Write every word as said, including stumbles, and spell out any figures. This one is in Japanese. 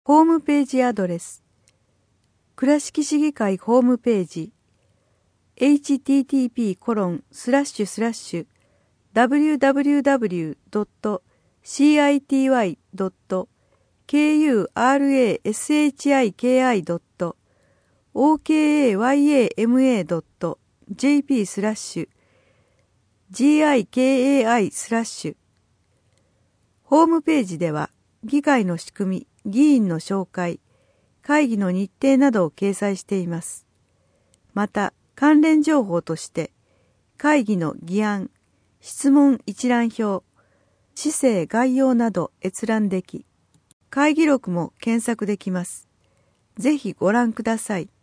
ホームページアドレス、倉敷市議会ホームページ、エイチティーティーピーコロンスラッシュスラッシュダブリューダブリューダブリュードットシーアイティーワイドットケーユーアールエーエスエイチアイケーアイドットオーケーエーワイエーエムエードットジェーピースラッシュジーアイケーエーアイスラッシュ。ホームページでは議会の仕組み、議員の紹介、会議の日程などを掲載しています。また関連情報として会議の議案、質問一覧表、市政概要など閲覧でき、会議録も検索できます。ぜひご覧ください。